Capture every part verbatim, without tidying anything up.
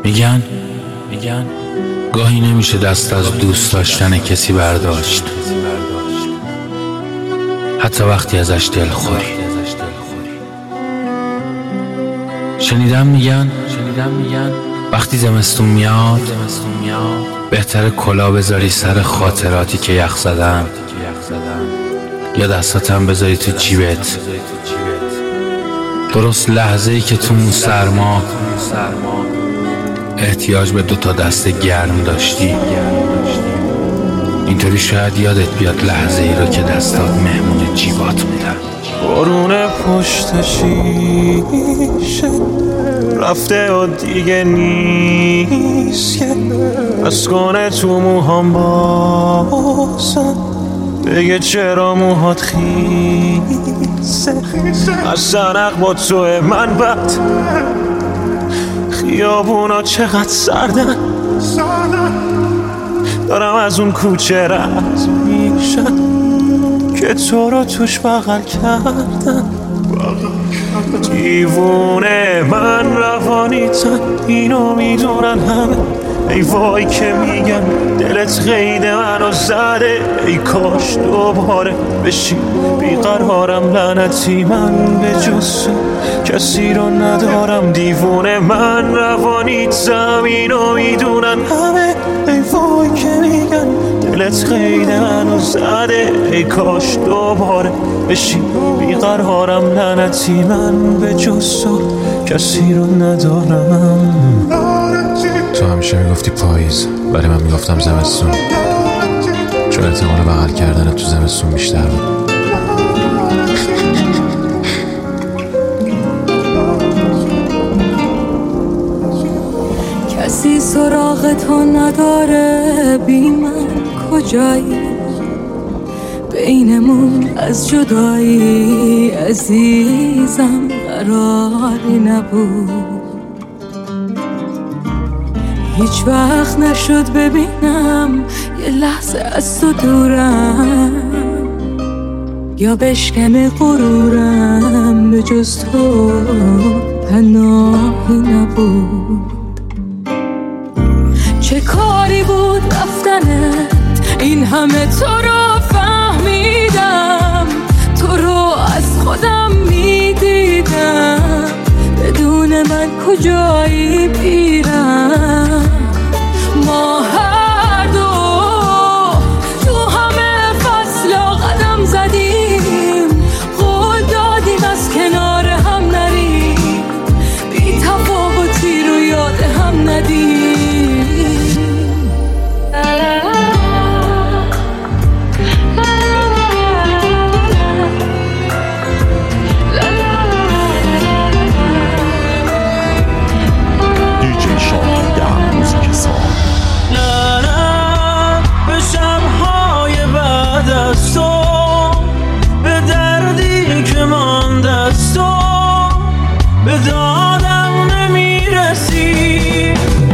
میگن میگن گاهی نمیشه دست از دوست داشتن کسی برداشت، حتی وقتی ازش دل خوری. شنیدم میگن شنیدم میگن وقتی زمستون میاد بهتره کلاه بذاری سر خاطراتی که یخ زدن، یا دستاتم بذاری تو جیبت، درست لحظه ای که تو اون سرما احتیاج به دو تا دست گرم داشتی. اینطوری شاید یادت بیاد لحظه ای رو که دستات مهمون جیبات بودن. بارون پشت شیشه رفته و دیگه نیست که از کنه تو موهام بازم بگه چرا موهات خیسه. از سنق با توه من بد خیابونا چقدر سردن، دارم از اون کوچه رد میشم که تو رو توش بغل کردم. دیوونه من روانیتم، اینو میدونن همه. ای وای که میگن دلت قید منو زده، ای کاش دوباره بشی بیقرارم. لعنتی من به جز کسی رو ندارم. دیوونه من روانیتم، اینو میدونن همه. ای وای که میگن دلت قید منو زده، ای کاش دوباره بشی بیقرارم. لعنتی من به جز کسی رو ندارم. تو همیشه میگفتی پاییز، ولی من میگفتم زمستون، چون احتمال بغل کردن تو زمستون بیشتر بود. کسی سراغ تو نداره، بی من کجایی؟ بینمون از جدایی عزیزم قراری نبود. هیچ وقت نشد ببینم یه لحظه از تو دورم، یا بشکنه غرورم. به جز تو پناهی نبود. چه کاری بود رفتنه، این همه تو رو فهمیدم، تو رو از خودم میدیدم. بدون من کجایی پیرم؟ ما هر دو تو همه فصلا قدم زدیم، قول دادیم از کنار هم نریم، بی تفاوتی رو یاد هم ندیم. به دادم نمیرسی،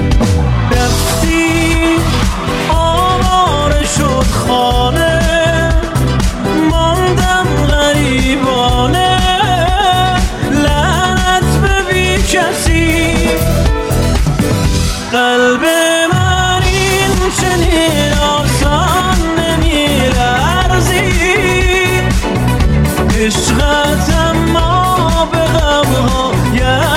رفتی آواره شد خانه، ماندم غریبانه. لعنت به بی کسی، قلب من این چنین آسان نمیلرزی. عشقت اما به غمها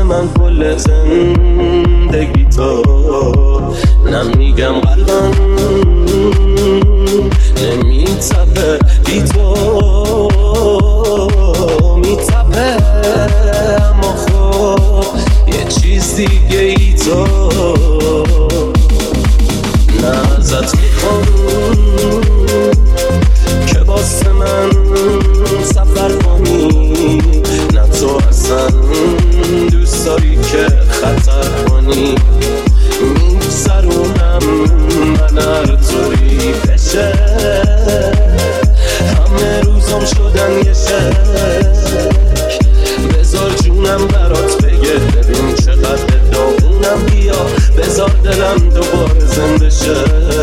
من کل زندگی تو، نمیگم قلبم نمیتپه بی تو، میتپه اما خب یه چیز دیگه ای تو. نه ازت میخوام که واسه من سفر کنی، نه تو اصلا دوست داری که خطر کنی. میگذرونم من هر طوری بشه، همه روزم شدن یه شک. بذار جونم برات بگه ببین چقدر داغونم، بیا بذار دلم دوباره زنده شه.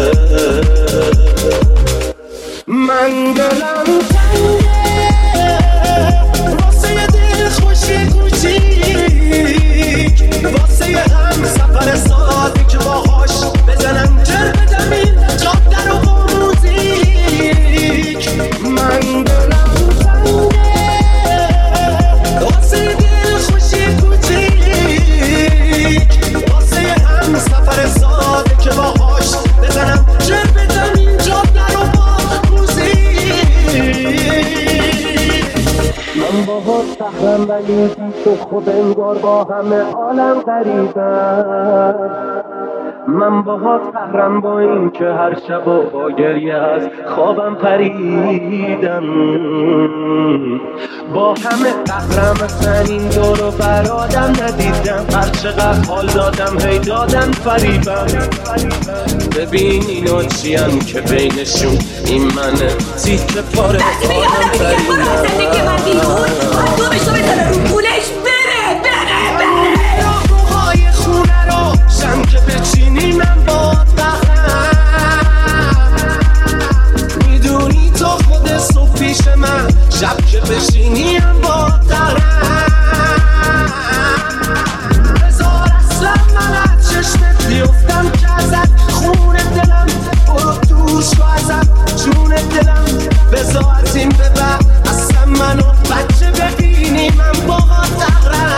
من دلم تنگه واسه یه دل خوشی کوچیک، واسه یه هم سفر ساعتی که باهاش بزنم جر بدمین جاده رو با موزیک. من دلم تنگه واسه یه دل خوشی کوچیک، واسه یه هم سفر ساعتی که باهاش بزنم جر بدمین جاده رو با من باهات سهرم ولی تو خود انگار با همه عالم غریبم. من باهات سهرم با این که هر شب و با گریه از خوابم پریدم. با همه سهرم اصلا این دور و برادم ندیدم، هر چقدر حال دادم هی دادم فریبم. ببین اینا چیم که بینشون این منه تیک پاره آدم فریبم. زندگی من بیهون دومشو بزنه رو پولش بره بره بره. راهروهای خونه رو شم که بچینی من با بخم، میدونی تو خود صبح پیش من، شب که بشینی هم با درم. بذار اصلا من از چشمت بیفتم که ازت خون دلم برو دوش و ازت جون دلم. بذار از این به بعد اصلا منو بچه ببینی من با درم.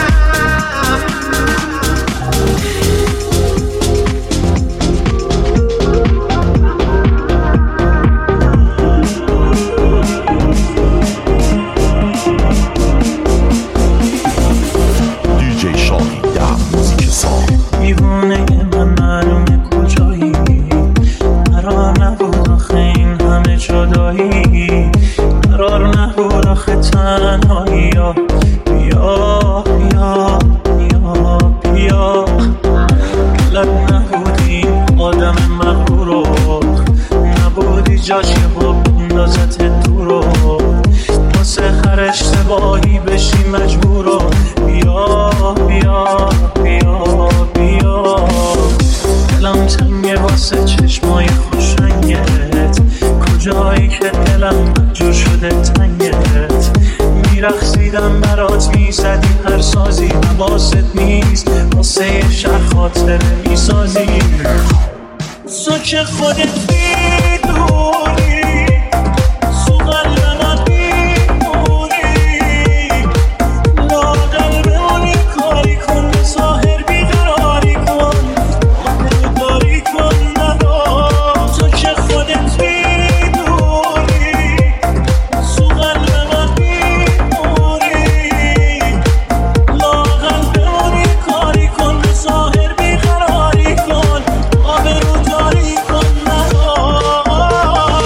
دیوانه من معلومه کجایی، قرار نبود آخه این همه جدایی، قرار نبود آخه تنهایی. بیا بیا بیا بیا بیا گلت نبودی آدم مغرور، نبودی جاش که با بندازت دورو، واسه هر اشتباهی بشی مجبورو. بیا بیا بیا بیا دلم تنگه واسه چشمای خوشنگت، کجایی که دلم مجور شده تنگت. میرخصیدم برات میزدی هر سازی، حواست نیست واسه یه شهر خاطره میسازی. تو که خودت میدونی تو قلب من میمونی، لاغر بمونی کاری کن به ظاهر بیقراری کن، داری کن ندار. تو که خودت میدونی تو قلب من میمونی، لاغر بمونی کاری کن به ظاهر بیقراری کن، آبرو داری کن ندار.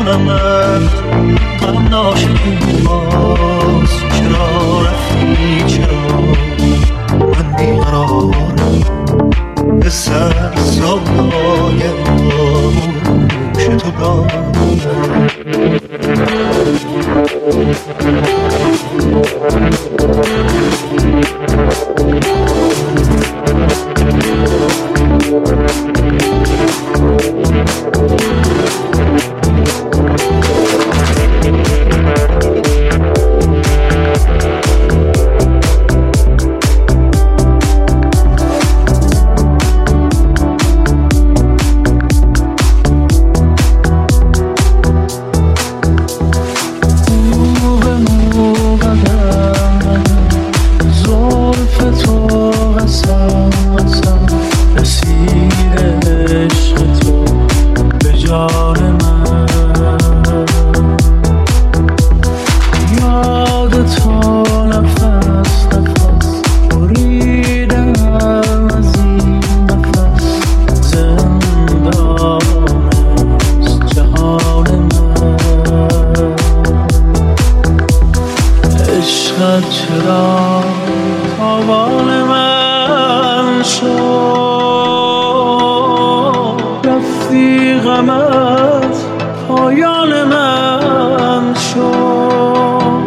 غمت غم ناشکن باز چرا رفتی چرا من بیقرارم به سر سایه آغوش تو دارم چرا تاوان من شد رفتی غمت پایان من شد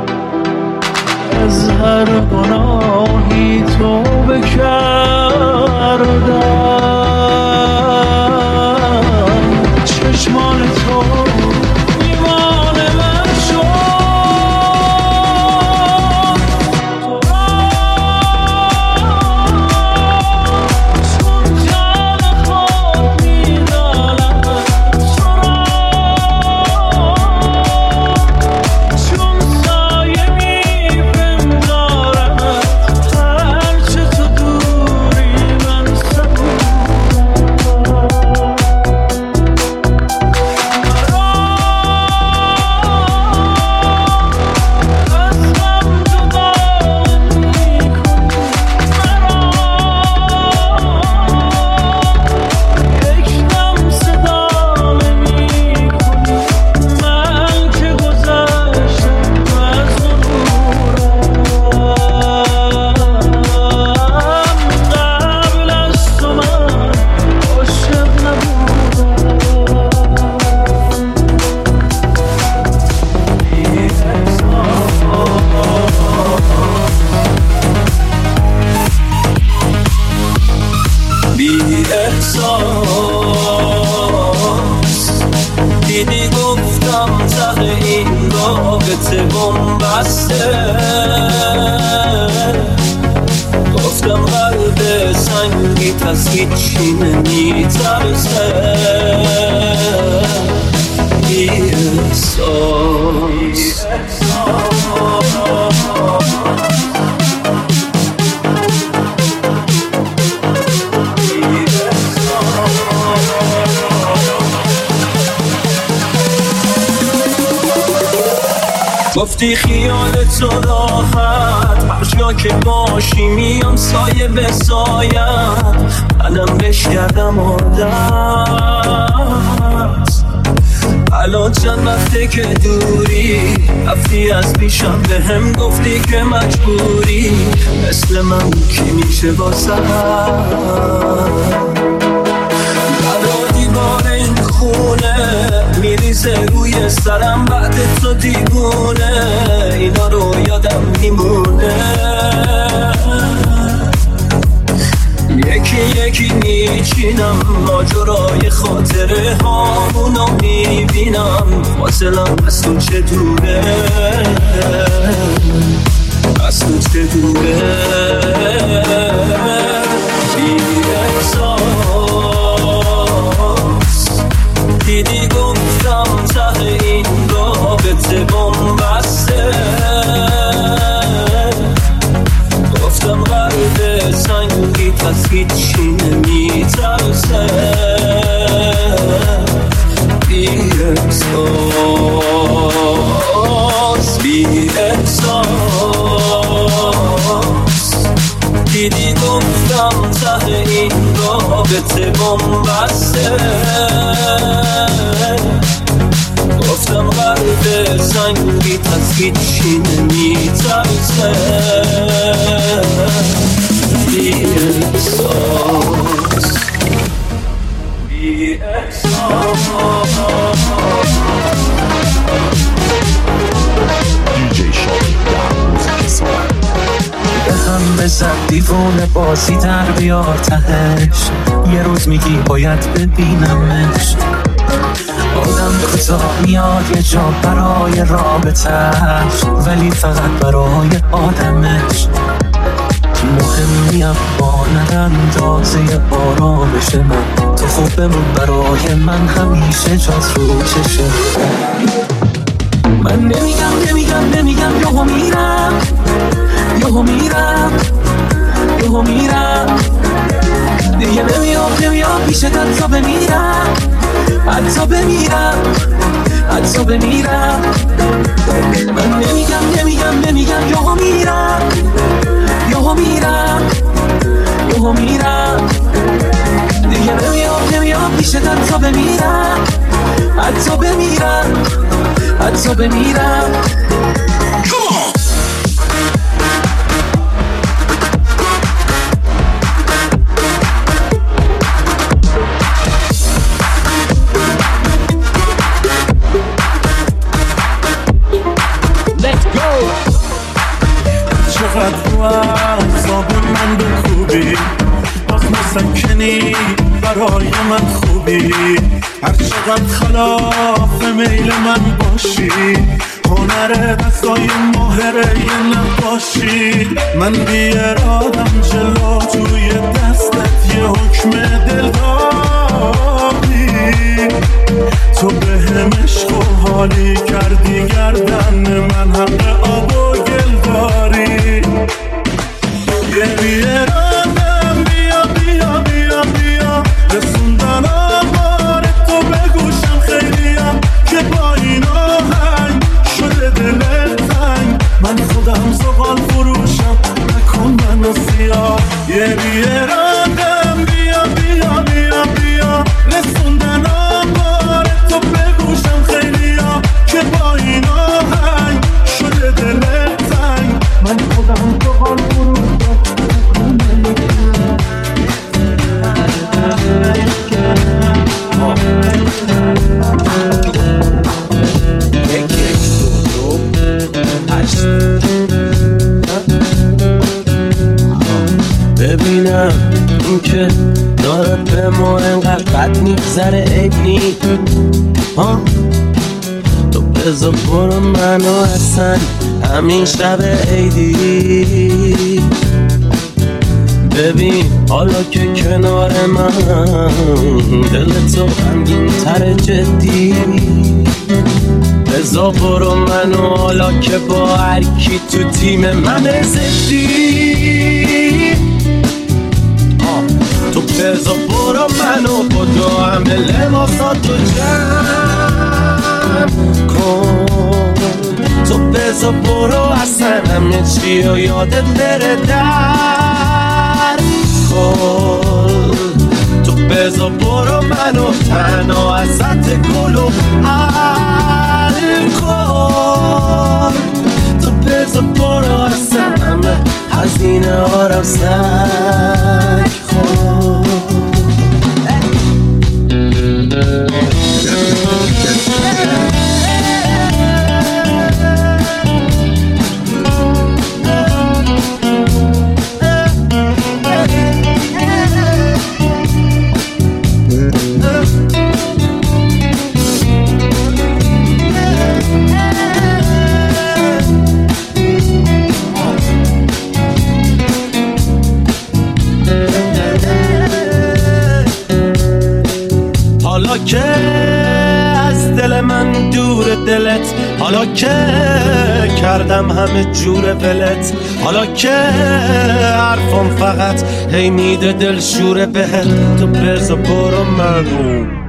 از هر گناهی توبه کردم چشمان تو دیدی گفتم ته این رابطه بنبسته گفتم قلب سنگیت از هیچی نمیترسه بی احساس گفتی خیالت راحت هر جا که باشی میام سایه به سایت منم بش کردم عادت الان چند وقته که دوری رفتی از پیشم به هم گفتی که مجبوری مثل من کی میشه واسه دیوار این خونه میریزه روی سرم بعد تو دیوونه اینا رو یادم میمونه یکی یکی میچینم ماجرای خاطره هامونو میبینم فاصلم از تو چه دوره از تو چه دوره بی احساس دیدی گفتم ته این رابطه بنبسته گفتم قلب سنگیت از هیچی نمیترسه بی احساس بی احساس دیدی گفتم ته این رابطه بنبسته زنگی از هیچی نمیترسه بی احساس بی احساس دیجی شاهی در موزیک سوار به هم بزد دیوونه بازی در بیار تهش یه روز میگی باید ببینمش آدم کوتاه میاد یه جا برای رابطهش ولی فقط برای آدمش مهمیم با نراندازه آرامش من تو خوب بمون برای من همیشه جات رو چشه من نمیگم نمیگم نمیگم یهو میرم یهو میرم یهو میرم دیگه نمیام نمیام پیشت حتی بمیرم حتی بمیرم حتی بمیرم من نمیگم نمیگم نمیگم یهو میرم یهو میرم یهو میرم دیگه نمیام نمیام پیشت حتی بمیرم حتی بمیرم حتی بمیرم چقدر وقت زابون من بکوبی باز مسکنی برای من خوبی هر چقدر خلاف میل من باشی هنر دستای ماهره یه نباشی من بیارادم جلو توی دستت یه حکم دل داری تو به هم عشق و حالی کردی گردن من حق آب و گل داری یه بیارادم بیا بیا بیا بیا رسوندن آمار تو بگوشم خیلیم که با این آهنگ شده دل تنگ من خودم زغال فروشم نکن منو سیاه یه بیارادم بیا بیا بیا بیا رسوندن آمار تو بگوشم خیلیم که با این آهنگ شده دل تنگ من خودم زغال فروشم ببینم این که داره به ما انقدر بد میگذره عیب نی تو بذار برو منو اصلا همین شب عیدی ببین حالا که کنار من دل تو غمگین تر جدی بذار برو منو حالا که با هر کی تو تیم من زدی تو بذار برو منو با دو همه لباساتو جمع کن تو بذار برو اصلا همه چی رو یادت بره در کن تو بذار برو منو تنها ازت گل و الکل تو بذار برو اصلا همه هزینه ها رو سک کن حالا که از دل من دور دلت حالا که کردم همه جور ولت حالا که حرفم فقط هی میده دل شوره بهت تو بذار برو منو